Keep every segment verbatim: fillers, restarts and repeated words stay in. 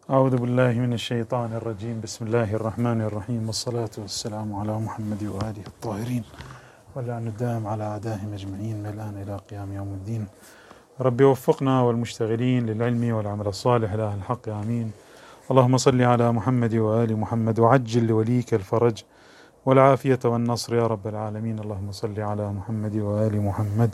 أعوذ بالله من الشيطان الرجيم. بسم الله الرحمن الرحيم، والصلاة والسلام على محمد وآله الطاهرين، واللعن الدائم على أعدائهم أجمعين من الآن إلى قيام يوم الدين. ربي وفقنا والمشتغلين للعلم والعمل الصالح لأهل الحق، آمين. اللهم صل على محمد وآل محمد، وعجل لوليك الفرج والعافية والنصر يا رب العالمين. اللهم صل على محمد وآل محمد.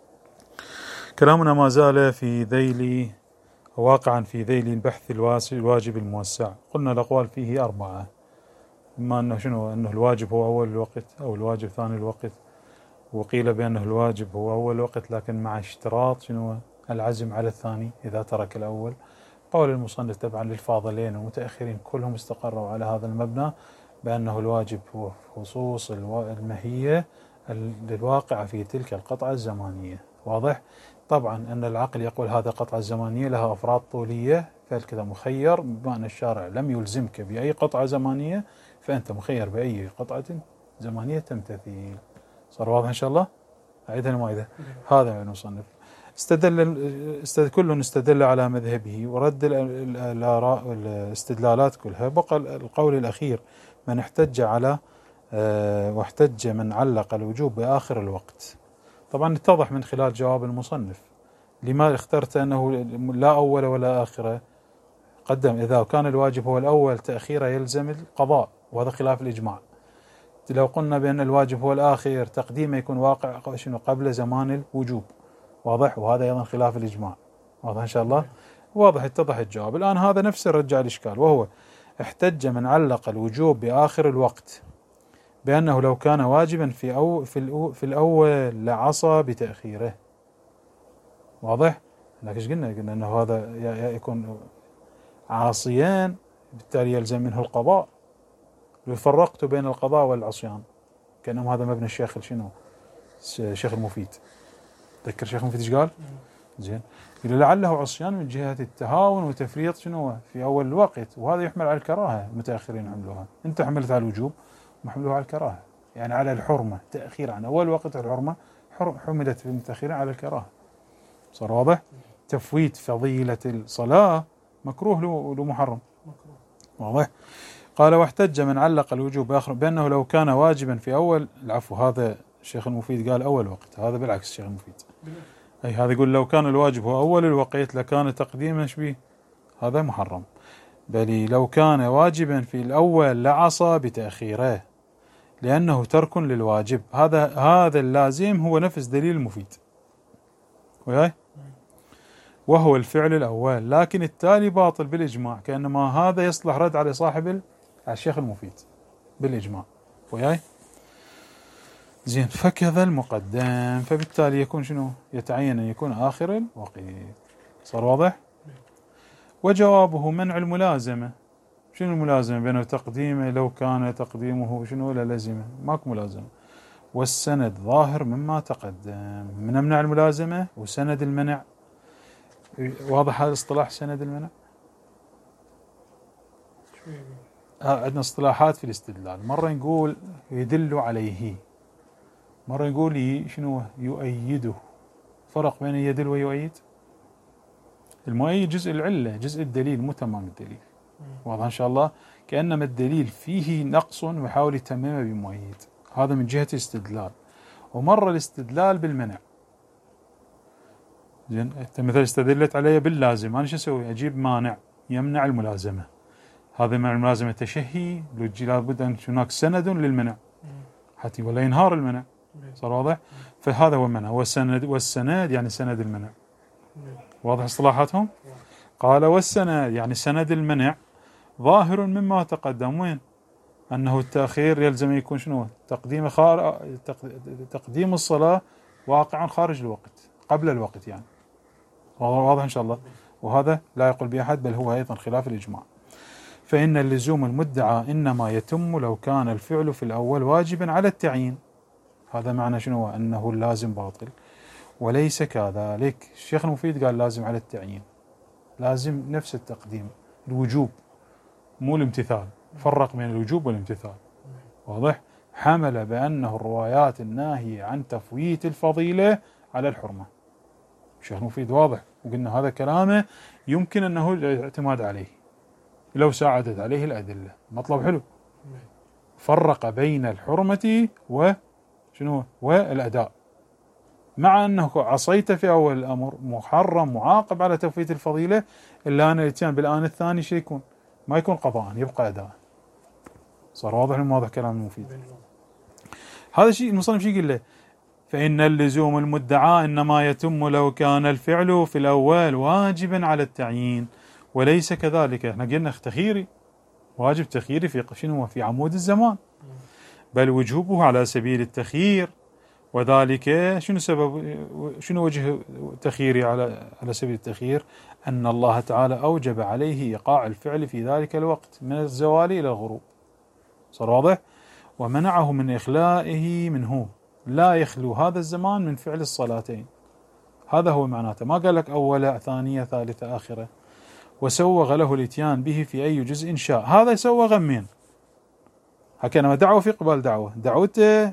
كلامنا ما زال في ذيل واقعا في ذيل البحث الواجب الموسع. قلنا الأقوال فيه أربعة، إما أنه شنو أنه الواجب هو أول الوقت أو الواجب ثاني الوقت، وقيل بأنه الواجب هو أول الوقت لكن مع اشتراط شنو العزم على الثاني إذا ترك الأول. قول المصنف تبعا للفاضلين والمتأخرين كلهم استقروا على هذا المبنى بأنه الواجب هو خصوص الماهية الواقعة في تلك القطعة الزمانية. واضح؟ طبعا أن العقل يقول هذا قطعة زمانية لها أفراد طولية، فالكذا مخير، بما أن الشارع لم يلزمك بأي قطعة زمانية فأنت مخير بأي قطعة زمانية تمتثل. صار واضح إن شاء الله؟ أعيدها المائدة. هذا يعني المصنف استدل كل استدل على مذهبه ورد الآراء والاستدلالات كلها. بقى القول الأخير من احتج على أه واحتج من علق الوجوب بآخر الوقت. طبعا اتضح من خلال جواب المصنف لما اخترت أنه لا أول ولا آخر. قدم إذا كان الواجب هو الأول تأخيره يلزم القضاء، وهذا خلاف الإجماع. لو قلنا بأن الواجب هو الآخر تقديمه يكون واقع شنو قبل زمان الوجوب. واضح؟ وهذا أيضا خلاف الإجماع. واضح إن شاء الله؟ واضح، اتضح الجواب. الآن هذا نفسه رجع الإشكال، وهو احتج من علق الوجوب بآخر الوقت بأنه لو كان واجبا في أو في, الأو في الأول لعصى بتأخيره. واضح؟ لكن ايش قلنا؟ قلنا أنه هذا يكون عاصيان بالتالي يلزم منه القضاء. لو فرقت بين القضاء والعصيان كأنهم هذا مبنى الشيخ شنو؟ الشيخ المفيد. تذكر الشيخ المفيد ايش قال؟ زين، إذا لعله عصيان من جهة التهاون وتفريط شنو في أول الوقت، وهذا يحمل على الكراهة. المتأخرين حملوها، أنت حملت على الوجوب محملوها على الكراهة، يعني على الحرمة. تأخير عن أول وقت الحرمة حملت في المتأخرين على الكراهة. صار واضح؟ تفويت فضيلة الصلاة مكروه له محرم. واضح؟ قال واحتج من علق الوجوب بآخر بأنه لو كان واجبا في أول العفو. هذا الشيخ المفيد قال أول وقت، هذا بالعكس الشيخ المفيد. أي هذا يقول لو كان الواجب هو أول الوقت لكان تقديما شبيه هذا محرم، بل لو كان واجبا في الأول لعصى بتأخيره لأنه ترك للواجب. هذا هذا اللازم هو نفس دليل المفيد، وياي وهو الفعل الأول، لكن التالي باطل بالإجماع. كأنما هذا يصلح رد على صاحب الشيخ المفيد بالإجماع، وياي زين. فكذا المقدم، فبالتالي يكون شنو؟ يتعين أن يكون آخر الوقت. صار واضح؟ وجوابه منع الملازمة. شنو الملازمة بينه تقديمه؟ لو كان تقديمه شنو للزمه، ماكو ملازمة. والسند ظاهر مما تقدم. من منع الملازمة وسند المنع. واضح هذا اصطلاح سند المنع؟ آه عندنا اصطلاحات في الاستدلال، مرة نقول يدل عليه، مرة نقول شنو يؤيده. فرق بين يدل ويؤيد. المؤيد جزء العلة، جزء الدليل، مو تمام الدليل. واضح إن شاء الله؟ كأنما الدليل فيه نقص ويحاول يتممه بمؤيد. هذا من جهة الاستدلال. ومرة الاستدلال بالمنع. زين، انت مثلا استدلت علي باللازم، انا شو اسوي؟ اجيب مانع يمنع الملازمة. هذا منع الملازمة تشهي، لابد ان هناك سند للمنع حتى ولا ينهار المنع. صار واضح؟ فهذا هو المنع. والسند والسند يعني سند المنع. واضح اصطلاحاتهم؟ قال والسند يعني سند المنع ظاهر مما تقدم. وين؟ أنه التأخير يلزم يكون شنو؟ تقديم خار... تقديم الصلاة واقعا خارج الوقت قبل الوقت يعني. واضح إن شاء الله؟ وهذا لا يقول به أحد، بل هو أيضا خلاف الإجماع. فإن اللزوم المدعى إنما يتم لو كان الفعل في الأول واجبا على التعيين. هذا معنى شنو؟ أنه اللازم باطل، وليس كذلك. الشيخ المفيد قال لازم على التعيين، لازم نفس التقديم، الوجوب مو الامتثال. فرق بين الوجوب والامتثال. واضح؟ حمل بأنه الروايات الناهية عن تفويت الفضيلة على الحرمة. الشيخ المفيد واضح، وقلنا هذا كلامه يمكن أنه الاعتماد عليه. لو ساعدت عليه الأدلة. مطلب حلو. فرق بين الحرمة وشنو والأداء، مع أنه عصيت في أول الأمر محرم معاقب على توفيت الفضيلة، إلا أن الاتيان بالآن الثاني شيء يكون ما يكون قضاء، يبقى أداء. صار واضح من واضح كلام المفيد. هذا الشيء المصنف شيء يقول له: فإن اللزوم المدعى إنما يتم لو كان الفعل في الأول واجبا على التعيين، وليس كذلك. احنا قلنا تخييري، واجب تخييري في شنو في عمود الزمان، بل وجوبه على سبيل التخيير. وذلك شنو سبب شنو وجه تخييري على على سبيل التخيير؟ أن الله تعالى أوجب عليه إيقاع الفعل في ذلك الوقت من الزوال إلى الغروب. صار واضح؟ ومنعه من إخلائه منه، لا يخلو هذا الزمان من فعل الصلاتين. هذا هو معناته، ما قال لك أولى ثانية ثالثة آخرة. وسوغ له الاتيان به في أي جزء شاء. هذا يسوغ من هكذا ما دعوة في قبال دعوة، دعوته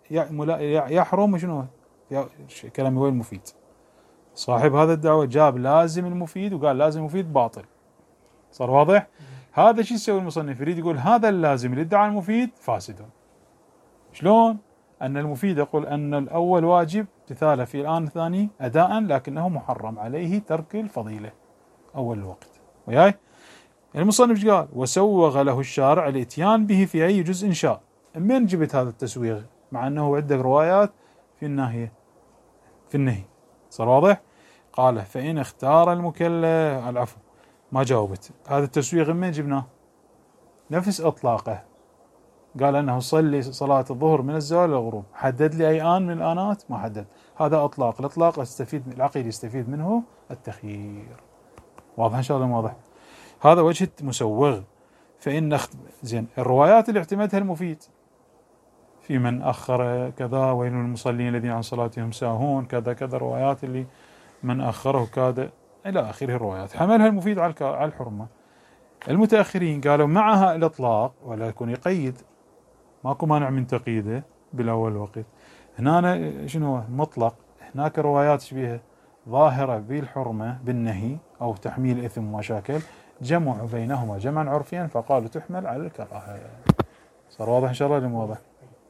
يحرم شنو كلام هو المفيد. صاحب هذا الدعوة جاب لازم المفيد وقال لازم المفيد باطل. صار واضح؟ هذا شيء يسوي المصنف، يريد يقول هذا اللازم اللي ادعى المفيد فاسد. شلون؟ أن المفيد يقول أن الأول واجب امتثاله في الآن الثاني أداء، لكنه محرم عليه ترك الفضيلة أول الوقت. وياي المصنف قال: وسوغ له الشارع الاتيان به في أي جزء شاء. من جبت هذا التسويغ مع أنه عندك روايات في الناهية في النهي؟ صار واضح؟ قال: فإن اختار المكلف، العفو ما جاوبت، هذا التسويغ من جبناه؟ نفس إطلاقه، قال أنه صلي صلاة الظهر من الزوال إلى الغروب، حدد لي أي آن من الآنات؟ ما حدد. هذا إطلاق، الإطلاق يستفيد العقيل يستفيد منه التخيير. واضح إن شاء الله؟ واضح. هذا وجه مسوغ. فإن اخت... زين الروايات اللي اعتمدها المفيد في من أخر كذا، ويل للمصلين الذين عن صلاتهم ساهون، كذا كذا، روايات اللي من أخره كاد إلى آخره الروايات، حملها المفيد على على الحرمة. المتأخرين قالوا معها الإطلاق ولا يكون يقيد، ماكو مانع من تقييده بالأول وقت. هنا شنو مطلق، هناك روايات شبيهة ظاهرة بالحرمة بالنهي أو تحميل إثم ومشاكل، جمعوا بينهما جمعا عرفيا فقالوا تحمل على الكراهة. صار واضح إن شاء الله؟ لم واضح؟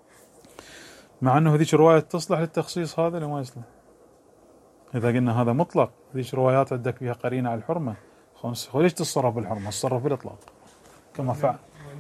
مع أنه هذيك رواية تصلح للتخصيص، هذا لما يصلح. إذا قلنا هذا مطلق، هذيك روايات عندك فيها قرينة على الحرمة، خمس ليش تتصرف بالحرمة؟ تصرف بالإطلاق كما فعل.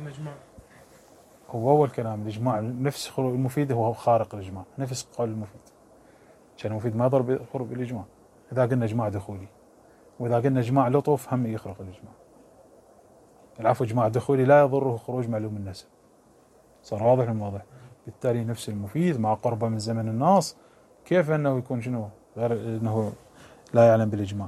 هو أول كلام الإجماع نفس المفيد هو خارق الإجماع، نفس قول المفيد، عشان المفيد ما يضرب خروج الإجماع. إذا قلنا إجماع دخولي، وإذا قلنا إجماع لطف هم يخرق الإجماع. العفو إجماع دخولي لا يضره خروج معلوم النسب. صار واضح المواضح؟ بالتالي نفس المفيد مع قربه من زمن الناس، كيف أنه يكون شنو غير أنه لا يعلم بالإجماع؟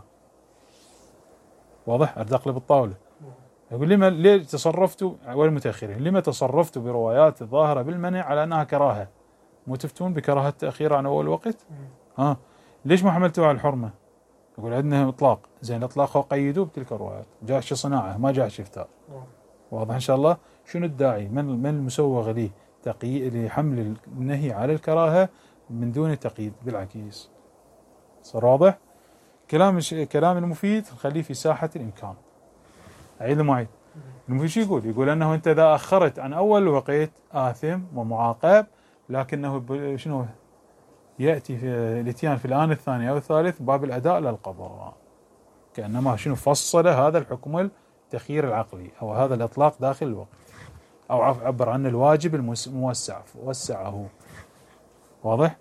واضح؟ أردقلب الطاولة. يقول لما ليه تصرفتوا والمتأخرين لما تصرفتوا بروايات الظاهرة بالمنع على أنها كراهة، مو تفتون بكراهة التأخير عن أول وقت؟ ها ليش ما حملتوها على الحرمة؟ يقول عندنا إطلاق. زين الإطلاق هو قيدوه بتلك الروايات، جاءش صناعة ما جاءش إفتاء. واضح إن شاء الله؟ شنو الداعي من من المسوغ لي تقييد لحمل النهي على الكراهة من دون تقييد؟ بالعكس. صار واضح؟ كلام كلام المفيد خليه في ساحة الإمكان. أعيد معي. المفيد شو يقول؟ يقول أنه أنت إذا أخرت عن أول وقت آثم ومعاقب، لكنه شنو يأتي في الاتيان في الآن الثاني أو الثالث باب الأداء للقضاء، كأنما شنو فصل هذا الحكم التخيير العقلي أو هذا الإطلاق داخل الوقت، أو عبر عن الواجب الموسع وسعه. واضح؟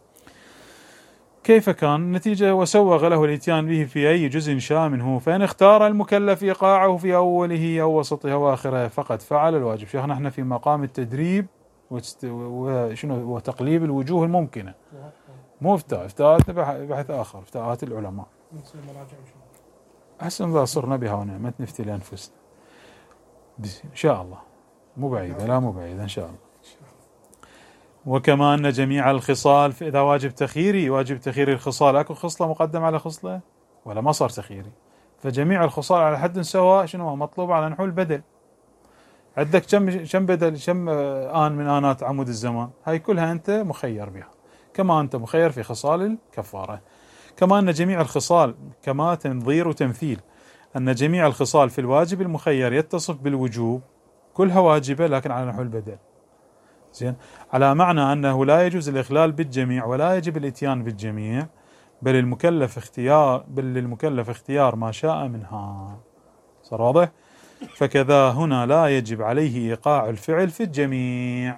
كيف كان النتيجة؟ وسوغ له الاتيان به في أي جزء شاء منه، فإن اختار المكلف إيقاعه في أوله أو وسطه أو آخره فقد فعل الواجب. شيخنا احنا في مقام التدريب وشنو وتقليب الوجوه الممكنة، مو افتاء، افتاءات بحث آخر، افتاءات العلماء. أحسن إذا صرنا بها ونعمة نفتي لأنفسنا إن شاء الله، مو بعيدة، لا مو بعيدة إن شاء الله. وكما أن جميع الخصال إذا واجب تخييري، واجب تخيير الخصال أكو خصلة مقدم على خصلة ولا ما صار تخييري؟ فجميع الخصال على حد سواء شنو مطلوب على نحو البدل. عندك كم كم بدل كم آن من آنات عمود الزمان، هاي كلها أنت مخير بها، كما أنت مخير في خصال الكفارة. كما أن جميع الخصال كما تنظير وتمثيل أن جميع الخصال في الواجب المخير يتصف بالوجوب كلها واجبة لكن على نحو البدل. زين، على معنى أنه لا يجوز الإخلال بالجميع ولا يجب الإتيان بالجميع، بل المكلف اختيار بل للمكلف اختيار ما شاء منها. صار واضح؟ فكذا هنا لا يجب عليه إيقاع الفعل في الجميع.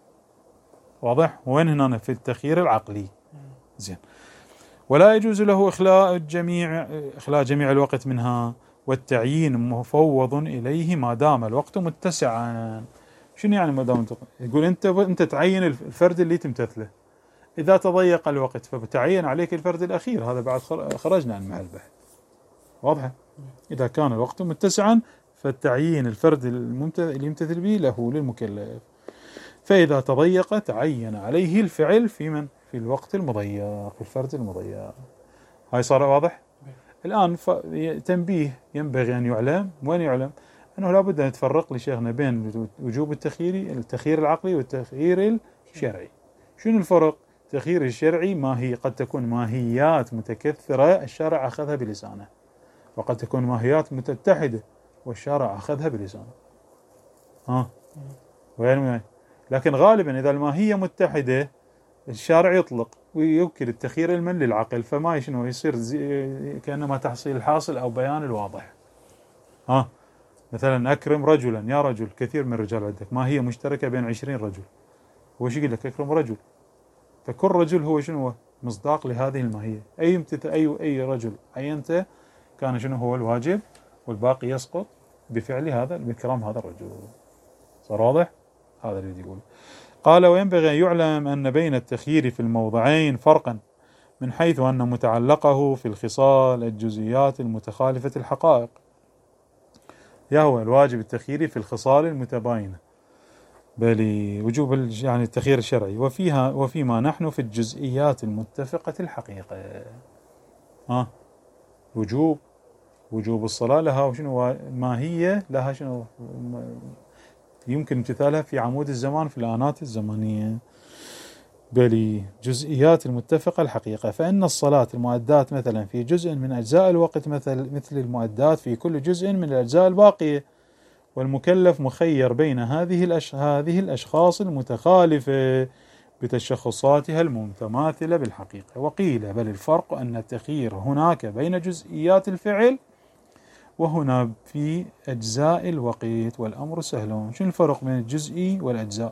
واضح؟ وين هنا؟ في التخيير العقلي. زين، ولا يجوز له إخلاء الجميع إخلاء جميع الوقت منها، والتعيين مفوض إليه ما دام الوقت متسعا. شنو يعني ما دام؟ يقول أنت أنت تعين الفرد اللي تمتثله، إذا تضيق الوقت فبتعين عليك الفرد الأخير، هذا بعد خرجنا عن محل البحث. واضحة؟ إذا كان الوقت متسعا فالتعيين الفرد اللي يمتثل به له للمكلف، فإذا تضيق تعين عليه الفعل في من؟ في الوقت المضيق، في الفرد المضيق. هاي صار واضح؟ الآن تنبيه ينبغي أن يعلم. وين يعلم؟ أنه لابد أن نتفرق لشيخنا بين وجوب التخيير التخيير العقلي والتخيير الشرعي. شنو الفرق؟ التخيير الشرعي ما هي قد تكون ماهيات متكثرة الشرع أخذها بلسانه، وقد تكون ماهيات متتحدة والشرع أخذها بلسانه. ها وين وين؟ لكن غالبا إذا الماهية متحدة الشارع يطلق ويوكل التخيير المن للعقل، فما شنو يصير كأنما تحصيل الحاصل أو بيان الواضح. ها مثلا أكرم رجلا، يا رجل، كثير من الرجال عندك ماهية مشتركة بين عشرين رجل، هو شو يقول لك؟ أكرم رجل، فكل رجل هو شنو؟ مصداق لهذه الماهية. أي أي أي رجل عينته كان شنو هو الواجب، والباقي يسقط بفعل هذا بإكرام هذا الرجل. صار واضح؟ هذا اللي يقول. قال: وينبغي أن يعلم أن بين التخيير في الموضعين فرقا، من حيث أن متعلقه في الخصال الجزئيات المتخالفة الحقائق، يهو الواجب التخييري في الخصال المتباينة، بل وجوب يعني التخيير الشرعي، وفيها وفيما نحن في الجزئيات المتفقة الحقيقة. ها وجوب وجوب الصلاة لها وشنو ماهية، لها شنو يمكن امتثالها في عمود الزمان في الآنات الزمانية، بل جزئيات المتفقة الحقيقة. فإن الصلاة المؤدات مثلا في جزء من أجزاء الوقت مثل مثل المؤدات في كل جزء من الأجزاء الباقية، والمكلف مخير بين هذه الأش... هذه الأشخاص المتخالفة بتشخصاتها المتماثلة بالحقيقة. وقيل بل الفرق أن التخيير هناك بين جزئيات الفعل وهنا في أجزاء الوقت، والأمر سهل. شنو الفرق بين الجزئي والأجزاء؟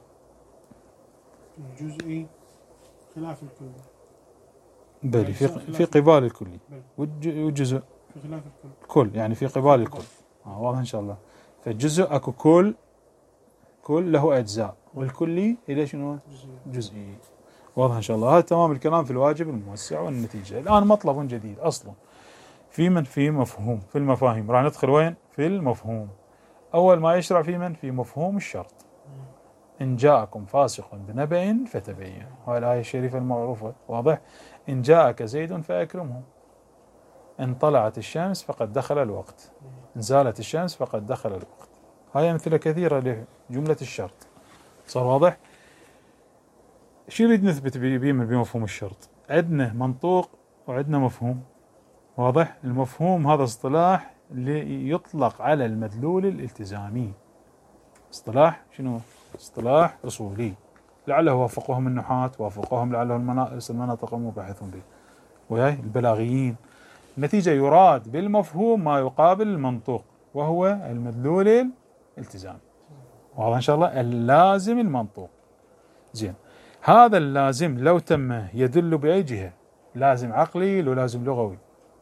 الجزئي خلاف الكلي، بل في في قبال الكلي، والجزء في خلاف الكل، كل يعني في قبال الكل. آه واضح إن شاء الله. فالجزء أكو كل كل له أجزاء، والكلي إلى شنو؟ جزئي. واضح إن شاء الله. هذا تمام الكلام في الواجب الموسع والنتيجة. الآن مطلب جديد أصلا في من في مفهوم في المفاهيم، راح ندخل وين؟ في المفهوم. أول ما يشرع في من؟ في مفهوم الشرط. إن جاءكم فاسق بنبأ فتبين، هاي الآية الشريفة المعروفة. واضح؟ إن جاءك زيد فأكرمه، إن طلعت الشمس فقد دخل الوقت، إن زالت الشمس فقد دخل الوقت. هاي أمثلة كثيرة لجملة الشرط. صار واضح؟ شو نريد نثبت بمفهوم الشرط؟ عندنا منطوق وعندنا مفهوم. واضح؟ المفهوم هذا اصطلاح اللي يطلق على المدلول الالتزامي. اصطلاح شنو؟ اصطلاح اصولي، لعله وافقهم النحاة، وافقهم لعله المناطق المباحثون به وهي البلاغيين. النتيجة يراد بالمفهوم ما يقابل المنطوق، وهو المدلول الالتزامي. واضح إن شاء الله؟ اللازم المنطوق. زين، هذا اللازم لو تم يدل بأي جهة؟ لازم عقلي لو لازم لغوي؟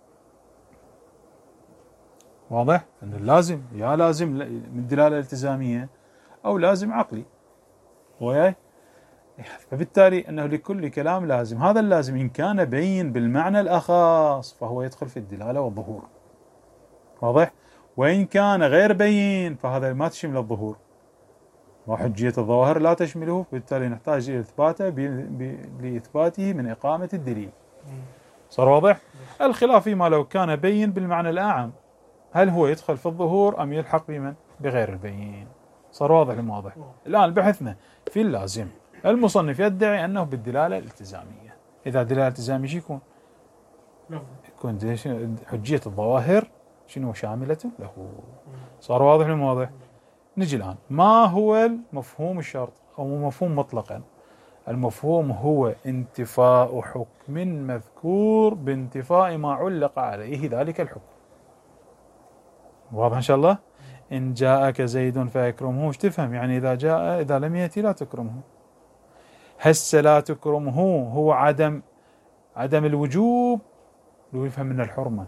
واضح؟ أن اللازم يا لازم من دلالة التزامية أو لازم عقلي. وياي؟ فبالتالي أنه لكل كلام لازم. هذا اللازم إن كان بين بالمعنى الأخص فهو يدخل في الدلالة والظهور. واضح؟ وإن كان غير بين فهذا ما تشمل الظهور، وحجية الظواهر لا تشمله، بالتالي نحتاج إلى إثباته لإثباته من إقامة الدليل. صار واضح؟ الخلاف فيما لو كان بين بالمعنى الأعم، هل هو يدخل في الظهور أم يلحق بمن؟ بغير البين. صار واضح لم واضح؟ الآن بحثنا في اللازم. المصنف يدعي أنه بالدلالة الالتزامية. إذا دلالة التزامية شو يكون؟ يكون حجية الظواهر شنو شاملة له. صار واضح ولا واضح؟ نجي الآن، ما هو المفهوم الشرط أو مفهوم مطلقا؟ المفهوم هو انتفاء حكم مذكور بانتفاء ما علق عليه ذلك الحكم. واضح إن شاء الله؟ إن جاءك زيد فأكرمه، ايش تفهم؟ يعني إذا جاء إذا لم يأتي لا تكرمه. هسه لا تكرمه هو عدم عدم الوجوب، لو يفهم من الحرمة.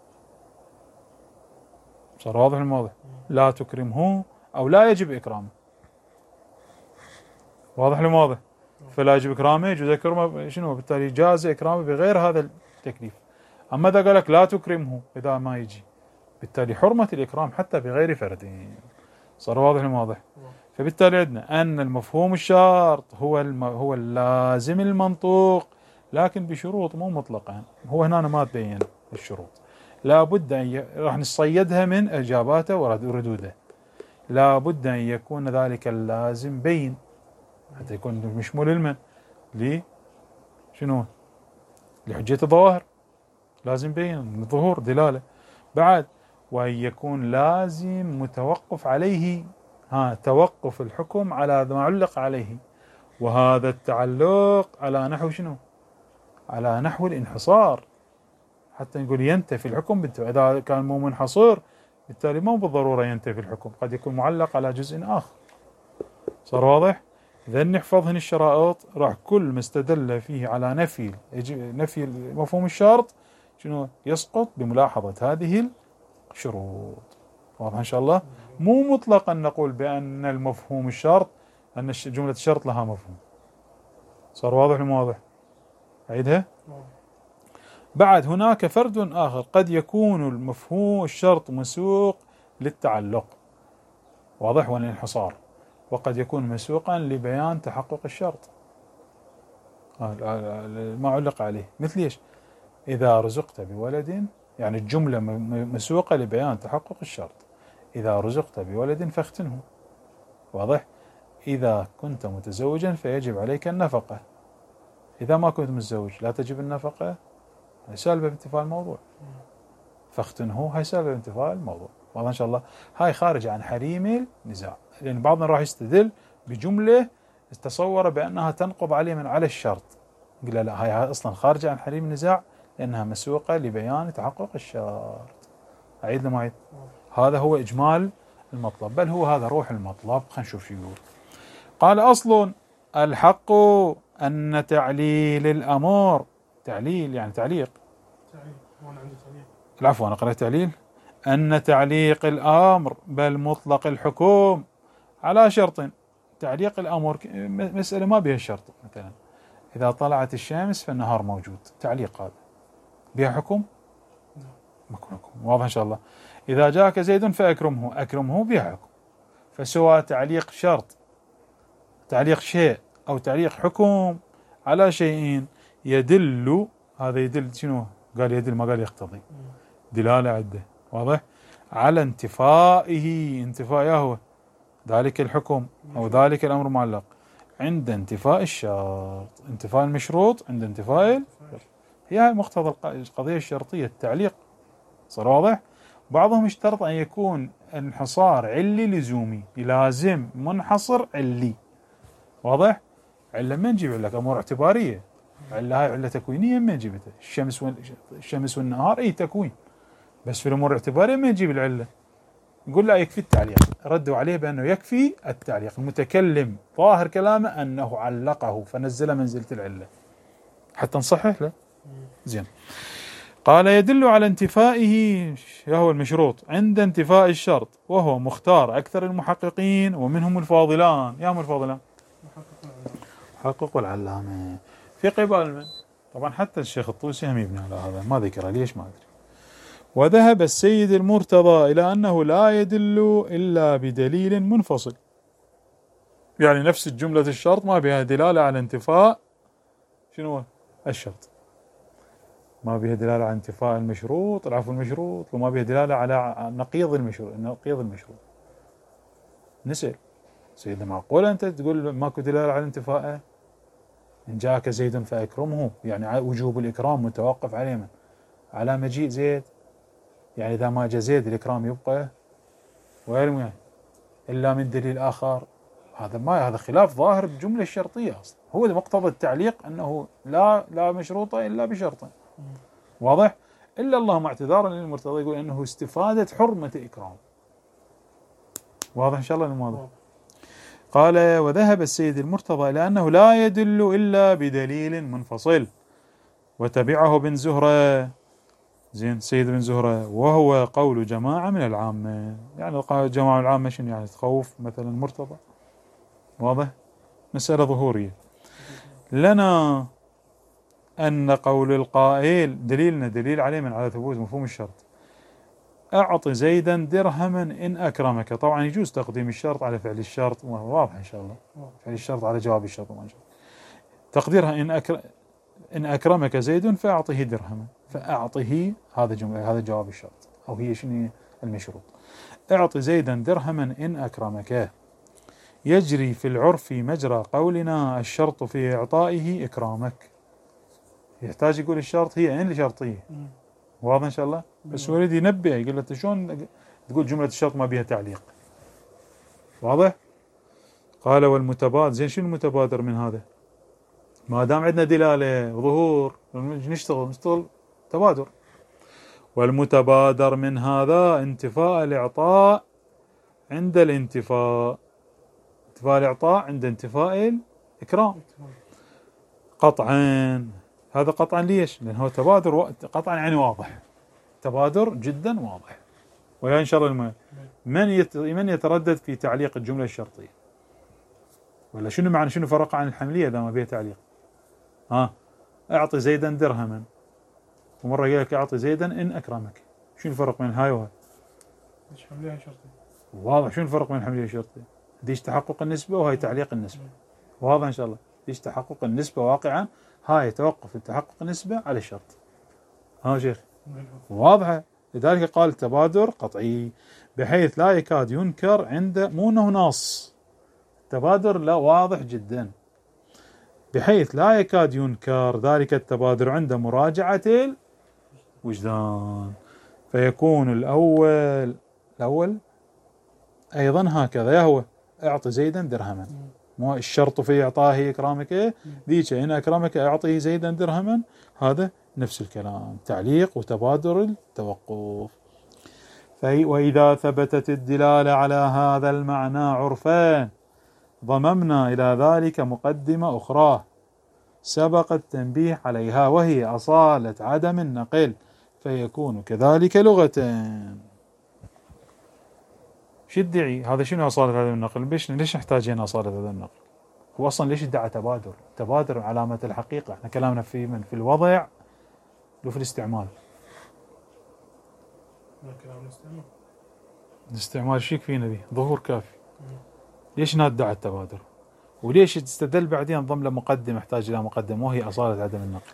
صار واضح الموضوع؟ لا تكرمه أو لا يجب إكرامه. واضح الموضوع؟ فلا يجب إكرامه، يجوز إكرامه شنو؟ بالتالي جاز إكرامه بغير هذا التكليف. أما إذا قال لك لا تكرمه إذا ما يجي، بالتالي حرمة الإكرام حتى بغير فرد. صار واضح الموضوع؟ فبالتالي عندنا أن المفهوم الشرط هو الم... هو اللازم المنطوق، لكن بشروط مو مطلقا. هو هنا ما تبين الشروط، لا بد أن ي... راح نصيدها من إجاباته وردوده. لا بد أن يكون ذلك اللازم بين، حتى يكون مشمول المن لي شنو؟ لحجة الظواهر، لازم بين ظهور دلالة. بعد وأن يكون لازم متوقف عليه، ها توقف الحكم على ما علق عليه، وهذا التعلق على نحو شنو؟ على نحو الانحصار، حتى نقول ينتفي الحكم. إذا كان مو منحصر بالتالي مو بالضرورة ينتفي الحكم، قد يكون معلق على جزء آخر. صار واضح؟ إذا نحفظ هنا الشرائط، راح كل ما استدل فيه على نفي نفي مفهوم الشرط شنو يسقط بملاحظة هذه الشروط. واضح إن شاء الله؟ مو مطلقا نقول بأن المفهوم الشرط أن جملة الشرط لها مفهوم. صار واضح ولا واضح؟ أعيدها. بعد هناك فرد آخر، قد يكون المفهوم الشرط مسوق للتعلق، واضح، والانحصار، وقد يكون مسوقا لبيان تحقق الشرط ما علق عليه. مثل ايش؟ إذا رزقت بولد، يعني الجملة مسوقة لبيان تحقق الشرط. إذا رزقت بولد فاختنه، واضح. إذا كنت متزوجا فيجب عليك النفقة. إذا ما كنت متزوج لا تجب النفقة، هاي سالبة بانتفاء الموضوع. فاختنه هاي سالبة بانتفاء الموضوع. واضح إن شاء الله؟ هاي خارج عن حريم النزاع، لأن بعضنا راح يستدل بجملة تصور بأنها تنقض عليه من على الشرط. قل لا، هاي أصلا خارجة عن حريم النزاع لأنها مسوقة لبيان تحقق الشرط. أعيد لما أعيد. هذا هو إجمال المطلب، بل هو هذا روح المطلب. خلينا نشوف شو يقول. قال: أصل الحق أن تعليل الأمر، تعليل يعني تعليق، العفو أنا قرأت تعليل، أن تعليق الأمر بل مطلق الحكم على شرط. تعليق الأمر مسألة ما بها شرط، مثلا إذا طلعت الشمس فالنهار موجود، تعليق هذا بها حكم؟ ماكو حكم. واضح إن شاء الله؟ إذا جاءك زيد فأكرمه، أكرمه بها حكم. فسواء تعليق شرط، تعليق شيء، أو تعليق حكم على شيئين يدل، هذا يدل شنو؟ قال يدل، ما قال يقتضي، دلالة عدة، واضح، على انتفائه، انتفاء هو ذلك الحكم أو ذلك الأمر معلق عند انتفاء الشرط. انتفاء المشروط عند انتفاء، هي مقتضى القضية الشرطية التعليق. صار واضح؟ بعضهم اشترط أن يكون انحصار علي لزومي، لازم منحصر علي، واضح؟ علة ما نجيب لك أمور اعتبارية، علة هاي علة تكوينية ما نجيبتها. الشمس وال... الشمس والنهار أي تكوين، بس في الأمور الاعتبارية ما نجيب العلة. نقول لا، يكفي التعليق. ردوا عليه بأنه يكفي التعليق، المتكلم ظاهر كلامه أنه علقه فنزل منزلة العلة حتى نصحح له. زين. قال: يدل على انتفائه، هو المشروط عند انتفاء الشرط، وهو مختار أكثر المحققين ومنهم الفاضلان. يا هم الفاضلان؟ محقق والعلامة في قبال من؟ طبعا حتى الشيخ الطوسي هم يبني على هذا، ما ذكر ليش ما أدري. وذهب السيد المرتضى إلى أنه لا يدل إلا بدليل منفصل، يعني نفس الجملة الشرط ما بها دلالة على انتفاء شنو الشرط، ما بها دلالة على انتفاء المشروط، العفو المشروط، وما بها دلالة على نقيض المشروط، نقيض المشروط. نسأل سيدنا، معقول أنت تقول ماكو دلالة على انتفاءه؟ إن جاءك زيد فأكرمه، يعني وجوب الإكرام متوقف عليه من؟ على مجيء زيد. يعني إذا ما جاء زيد الإكرام يبقى وين يعني إلا من دليل آخر. هذا ما هذا خلاف ظاهر بالجملة الشرطية أصلا. هو مقتضى التعليق أنه لا لا مشروطة إلا بشرط. واضح؟ إلا اللهم اعتذارا للمرتضى يقول أنه استفادة حرمة إكرام. واضح إن شاء الله الموضوع. قال وذهب السيد المرتضى إلى أنه لا يدل إلا بدليل منفصل، وتبعه بن زهرة. زين سيد بن زهرة وهو قول جماعة من العامة. يعني جماعة العامة شنو يعني تخوف مثلا مرتضى. واضح؟ مسألة ظهورية. لنا أن قول القائل دليلنا دليل عليه من على ثبوت مفهوم الشرط. أعط زيدا درهما إن أكرمك. طبعا يجوز تقديم الشرط على فعل الشرط، واضح إن شاء الله. فعل الشرط على جواب الشرط ما شاء الله. تقديرها إن أكرم إن أكرمك زيد فأعطه درهما. فأعطه هذا جملة هذا جواب الشرط أو هي شنو المشروط. أعط زيدا درهما إن أكرمك. يجري في العرف مجرى قولنا الشرط في إعطائه إكرامك. يحتاج يقول الشرط هي إن شرطية. واضح إن شاء الله. بس هو يريد ينبه يقول له شلون تقول جملة الشرط ما بها تعليق. واضح؟ قال والمتبادر. زين شنو المتبادر من هذا؟ ما دام عندنا دلالة وظهور نشتغل نشتغل تبادر. والمتبادر من هذا انتفاء الإعطاء عند الانتفاء. انتفاء الإعطاء عند انتفاء الإكرام قطعا. هذا قطعا ليش؟ لأنه تبادر قطعا يعني واضح. تبادر جدا واضح. ويا إن شاء الله الم... من من يتردد في تعليق الجملة الشرطية ولا شنو معنى شنو فرق عن الحملية إذا ما بها تعليق؟ ها أعطي زيدا درهما ومرة قال لك أعطي زيدا إن أكرمك. شنو الفرق بين هاي وهاي؟ مش حملية شرطية. واضح. شنو الفرق بين الحملية والشرطية؟ ديش تحقق النسبة وهاي تعليق النسبة. واضح إن شاء الله. ديش تحقق النسبة واقعا، هاي توقف التحقق النسبة على الشرط. ها شيخ واضحة. لذلك قال التبادر قطعي بحيث لا يكاد ينكر عند مو انه نص. التبادر لا واضح جدا بحيث لا يكاد ينكر ذلك التبادر عند مراجعة الوجدان. فيكون الأول الأول أيضا هكذا يهو أعطي زيدا درهما. مو الشرط في إعطائه إكرامك ذيك إن أكرمك أعطيه زيدا درهما. هذا نفس الكلام تعليق وتبادر التوقف. وإذا ثبتت الدلالة على هذا المعنى عرفان ضممنا إلى ذلك مقدمة أخرى سبق التنبيه عليها وهي أصالة عدم النقل فيكون كذلك لغتان. شو ادعي هذا؟ شنو أصالة عدم النقل؟ ليش ليش نحتاج هنا أصالة عدم النقل؟ هو أصلا ليش ادعى تبادر؟ تبادر علامة الحقيقة. احنا كلامنا في من في الوضع وفي الاستعمال. الاستعمال الاستعمال شيك فينا به ظهور كافي. ليش ندعى التبادر؟ وليش تستدل بعدين ضم له مقدمة يحتاج إلى مقدمة وهي أصالة عدم النقل.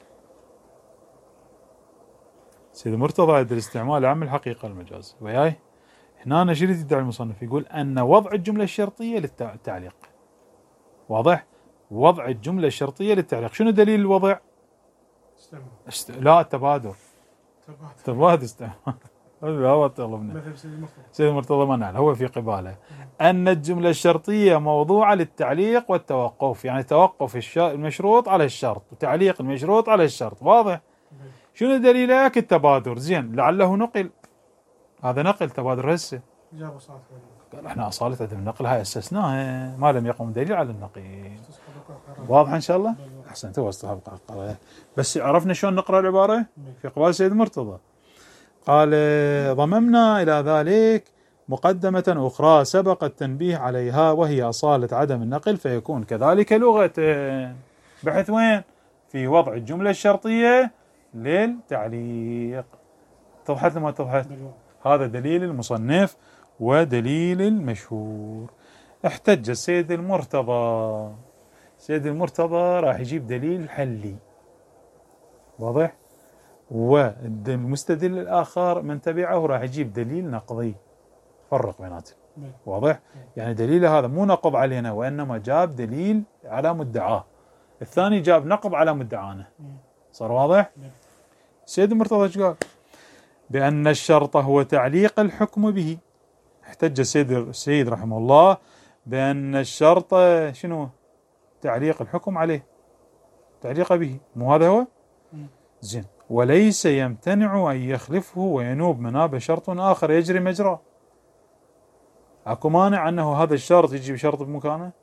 سيد مرتضى عند الاستعمال عم الحقيقة المجاز. وياي هنا أنا شريط يدعي المصنف يقول أن وضع الجملة الشرطية للتعليق. واضح؟ وضع الجملة الشرطية للتعليق. شنو دليل الوضع؟ استعمال. است... لا التبادر. تبادر. تبادر استعمال. هو طلبنا. مثل سيد المرتضى. سيد المرتضى ما نعلم هو في قباله أن الجملة الشرطية موضوعة للتعليق والتوقف. يعني توقف الش... المشروط على الشرط وتعليق المشروط على الشرط. واضح؟ شنو دليلك؟ التبادر. زين لعله نقل. هذا نقل تبادر هسه. جاب أصالة. قال احنا أصالة عدم النقل هاي أسسناها ما لم يقم دليل على النقل. واضح إن شاء الله؟ أحسنت. واسطها بقى بس عرفنا شلون نقرأ العبارة في قبال سيد مرتضى. قال ضممنا إلى ذلك مقدمة أخرى سبق التنبيه عليها وهي أصالة عدم النقل فيكون كذلك لغة. بحث وين؟ في وضع الجملة الشرطية للتعليق. توضحت لما توضحت؟ هذا دليل المصنف ودليل المشهور. احتج السيد المرتضى. سيد المرتضى راح يجيب دليل حلي. واضح؟ والمستدل الآخر من تبعه راح يجيب دليل نقضي. فرق بيناتهم. واضح؟ يعني دليله هذا مو نقض علينا وإنما جاب دليل على مدعاه. الثاني جاب نقض على مدعانا. صار واضح؟ سيد المرتضى ايش قال؟ بأن الشرط هو تعليق الحكم به. احتج السيد السيد رحمه الله بأن الشرط شنو؟ تعليق الحكم عليه، تعليق به، مو هذا هو؟ زين. وليس يمتنع أن يخلفه وينوب منابه شرط آخر يجري مجراه. أكو مانع أنه هذا الشرط يجي بشرط بمكانه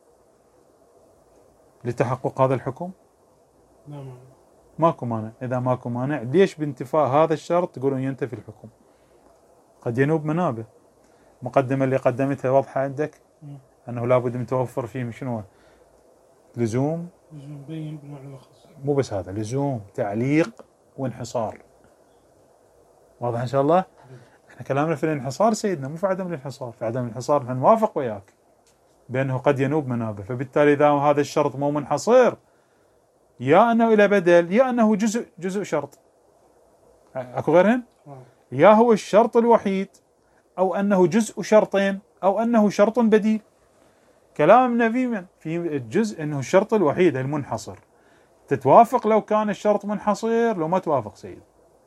لتحقق هذا الحكم؟ لا مانع. ماكو مانع. إذا ماكو مانع ليش بانتفاء هذا الشرط تقولون ينتفي الحكم؟ قد ينوب منابه. مقدمة اللي قدمتها واضحة عندك أنه لابد متوفر فيه شنو؟ لزوم، لزوم بين بنوع الأخص. مو بس هذا، لزوم تعليق وانحصار. واضح إن شاء الله؟ احنا كلامنا في الانحصار سيدنا، مو في عدم الانحصار. في عدم الانحصار احنا نوافق وياك بأنه قد ينوب منابه، فبالتالي إذا هذا الشرط مو منحصر يا أنه إلى بدل يا أنه جزء جزء شرط. أكو غيرهن؟ يا هو الشرط الوحيد أو أنه جزء شرطين أو أنه شرط بديل. كلامنا في من في الجزء أنه الشرط الوحيد المنحصر. تتوافق لو كان الشرط منحصر، لو ما توافق سيد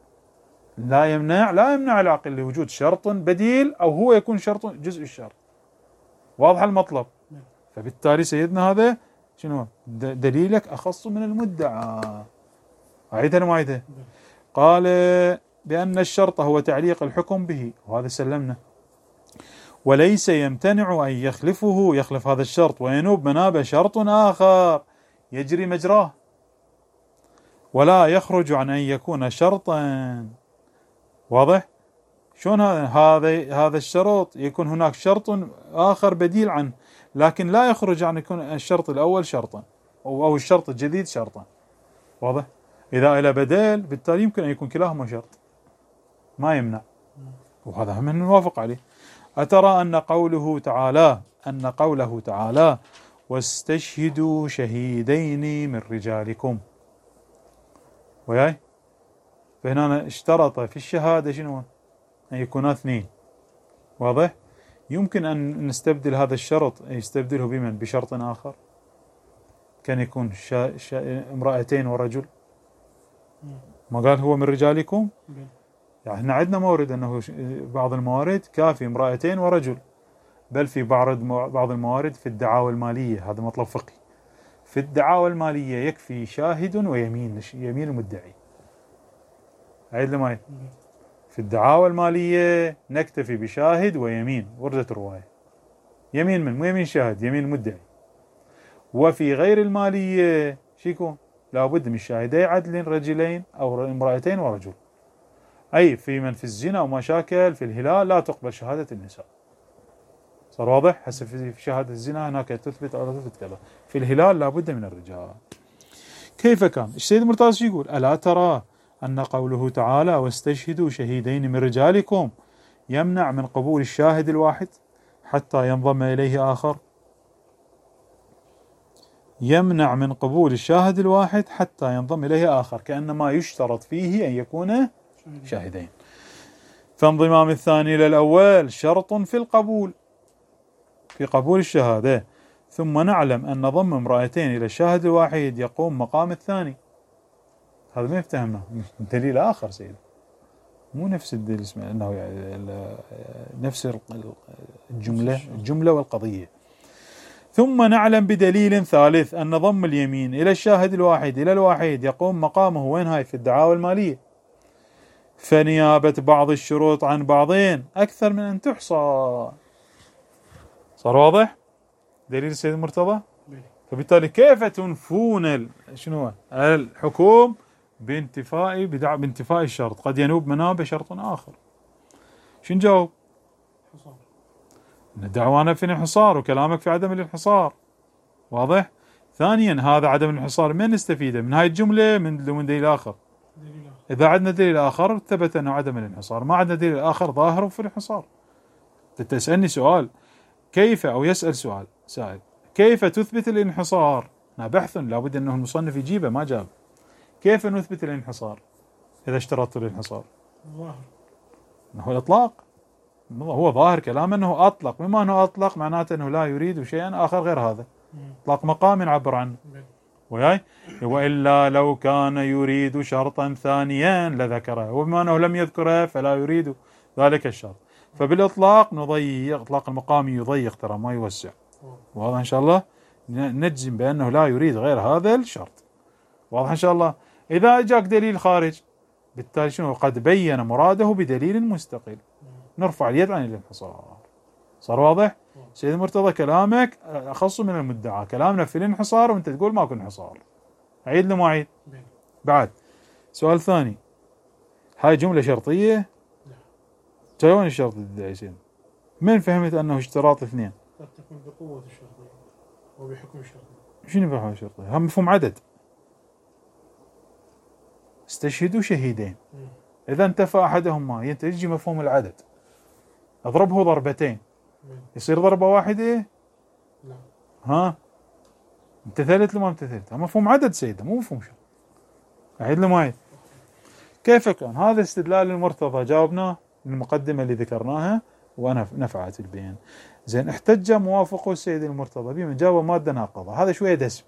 لا يمنع لا يمنع العقل لوجود شرط بديل أو هو يكون شرط جزء الشرط. واضح المطلب؟ فبالتالي سيدنا هذا شنو دليلك أخص من المدعى. أعيدها لما أعيدها. قال بأن الشرط هو تعليق الحكم به، وهذا سلمنا. وليس يمتنع أن يخلفه، يخلف هذا الشرط وينوب منابه شرط آخر يجري مجراه، ولا يخرج عن أن يكون شرطا. واضح؟ شلون هذا هذا هذا الشرط يكون هناك شرط آخر بديل عنه، لكن لا يخرج عن يكون الشرط الأول شرطا أو أو الشرط الجديد شرطا. واضح؟ إذا إلى بدل بالتالي يمكن أن يكون كلاهما شرط، ما يمنع، وهذا هم نوافق عليه. أترى أن قوله تعالى أن قوله تعالى واستشهدوا شهيدين من رجالكم، وياي فهنا اشترط في الشهادة شنو؟ أن يكونا اثنين. واضح؟ يمكن أن نستبدل هذا الشرط، يستبدله بمن؟ بشرط آخر، كان يكون شا شا امرأتين ورجل. ما قال هو من رجالكم؟ يعني احنا عندنا مورد أنه بعض الموارد كافي امرأتين ورجل، بل في بعض بعض الموارد في الدعاوى المالية، هذا مطلب فقهي، في الدعاوى المالية يكفي شاهد ويمين، يمين المدعي. عيد لما في الدعاوى المالية نكتفي بشاهد ويمين، وردت الرواية. يمين من؟ مو يمين شاهد، يمين المدعي. وفي غير المالية شو يكون؟ لابد من شاهدي عدل رجلين أو امرأتين ورجل. أي في من في الزنا ومشاكل في الهلال لا تقبل شهادة النساء. صار واضح؟ هسه في شهادة الزنا هناك تثبت أو لا تثبت كذا، في الهلال لابد من الرجال. كيف كان؟ السيد مرتضى يقول ألا ترى أن قوله تعالى واستشهدوا شهيدين من رجالكم يمنع من قبول الشاهد الواحد حتى ينضم إليه آخر؟ يمنع من قبول الشاهد الواحد حتى ينضم إليه آخر، كأنما يشترط فيه أن يكون شاهدين. فانضمام الثاني إلى الأول شرط في القبول، في قبول الشهادة. ثم نعلم أن ضم امرأتين إلى الشاهد الواحد يقوم مقام الثاني. هذا ما يفتهمنا دليل آخر سيد، مو نفس الدليل، اسمه أنه يعني نفس الجملة الجملة والقضية. ثم نعلم بدليل ثالث أن ضم اليمين إلى الشاهد الواحد إلى الواحد يقوم مقامه وين؟ هاي في الدعاوى المالية. فنيابة بعض الشروط عن بعضين أكثر من أن تحصى. صار واضح؟ دليل السيد مرتضى. فبالتالي كيف تنفون شنو الحكم بانتفاء بدع بانتفاء الشرط؟ قد ينوب منابه شرط آخر. شو نجاوب؟ دعوانا في الانحصار وكلامك في عدم الانحصار. واضح؟ ثانيا هذا عدم الانحصار من نستفيده؟ من هاي الجملة من من دليل آخر. إذا عندنا دليل آخر ثبت أنه عدم الانحصار، ما عندنا دليل آخر ظاهر في الانحصار. تسألني سؤال كيف، أو يسأل سؤال سائل كيف تثبت الانحصار؟ بحث لابد أنه المصنف يجيبه، ما جاب. كيف نثبت الانحصار إذا اشترطت الانحصار؟ ظاهر أنه الإطلاق، هو ظاهر كلام أنه أطلق، بما أنه أطلق معناته أنه لا يريد شيئا آخر غير هذا. إطلاق مقام يعبر عنه. وياي وإلا لو كان يريد شرطا ثانيا لذكره، وبما أنه لم يذكره فلا يريد ذلك الشرط. فبالإطلاق نضيق، إطلاق المقامي يضيق ترى ما يوسع. واضح إن شاء الله؟ نجزم بأنه لا يريد غير هذا الشرط. واضح إن شاء الله؟ إذا جاك دليل خارج بالتالي شنو؟ قد بين مراده بدليل مستقل، نرفع اليد عن الانحصار. صار واضح؟ سيد مرتضى كلامك أخص من المدعى، كلامنا في الانحصار وأنت تقول ماكو انحصار. أعيد له ما أعيد؟ بعد سؤال ثاني، هاي جملة شرطية؟ لا. وين الشرط الداعي سيد؟ من فهمت أنه اشتراط اثنين؟ قد تكون بقوة الشرطية وبحكم الشرطية. شنو بحكم الشرطية؟ هم مفهوم عدد. استشهدوا شهيدين، إذا انتفى أحدهما ينتج مفهوم العدد. أضربه ضربتين يصير ضربة واحدة؟ لا. ها؟ امتثلت لما امتثلت؟ مفهوم عدد سيدة مو مفهوم شرط. أعيد له معي. كيف كان هذا استدلال المرتضى؟ جاوبناه المقدمة اللي ذكرناها ونفعت البيان. زين، احتج موافقه السيد المرتضى بمن جاب مادة ناقضة. هذا شوية دسم